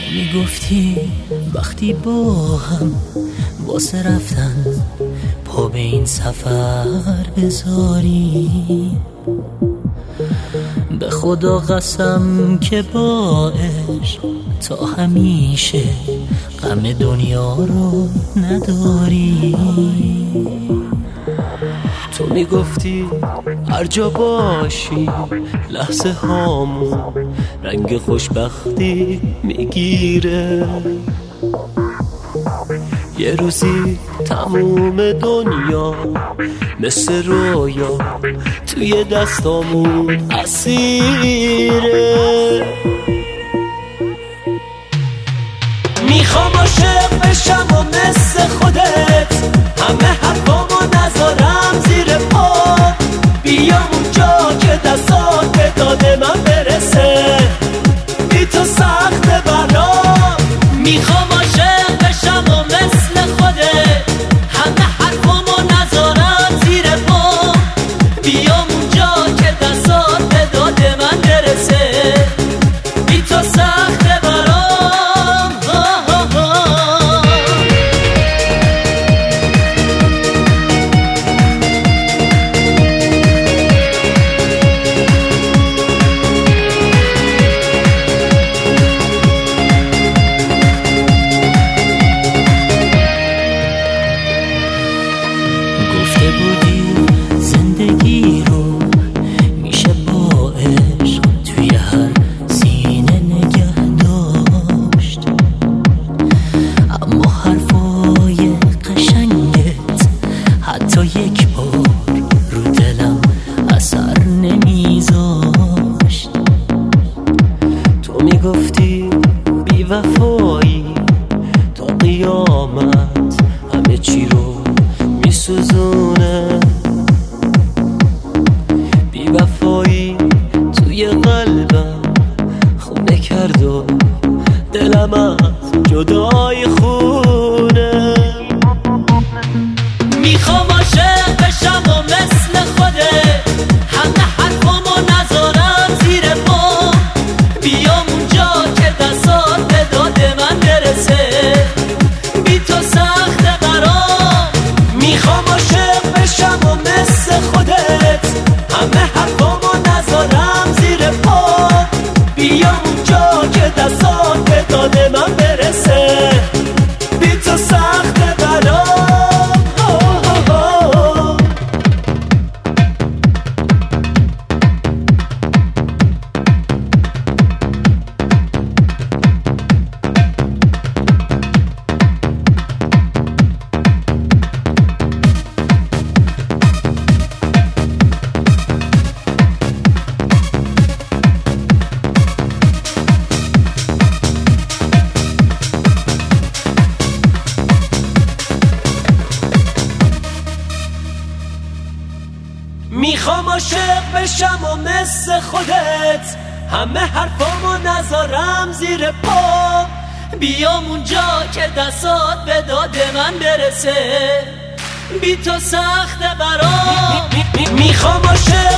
میگفتی وقتی با هم واسه رفتن پا به این سفر بذاری، به خدا قسم که با عشق تا همیشه غم دنیا رو نداری. تو میگفتی هر جا باشی لحظه هامون رنگ خوشبختی میگیره، یه روزی تموم دنیا مثل رویا توی دستامون اسیره. میخوام عاشق بشم و مثل خودت همه حرفامو نذارم زیر پا، بیام اونجا که دستات به داد من برسه، بی تو سخت برام. میخوام عاشق بشم و مثل خودت همه حرفامو نذارم زیر پا، بیام اونجا که دستات به داد من برسه، بی تو سخت برام. گفته بودی زندگی رو میشه با عشق توی هر سینه نگه داشت، اما حرفای قشنگت حتی یک بار رو دلم اثر نمیذاشت. تو میگفتی بی وفایی تا قیامت همه چی رو میسوزونه، بی وفایی توی قلبم خونه کرد و دلم از جدای خونه. میخوام عاشق بشم و مثل خودت همه حرفامو نذارم زیر پا، بیام اونجا که دستات به داد من برسه، بی تو سخت برام. میخوام عاشق بشم و مثل خودت همه حرفامو نذارم زیر پا، بیام اونجا که دستات به داد من برسه، بی تو سخت برام. میخوام عاشق بشم و مثل خودت همه حرفامو نذارم زیر پا، بیام اونجا که دستات به داد من برسه، بی تو سخت برام. میخوام عاشق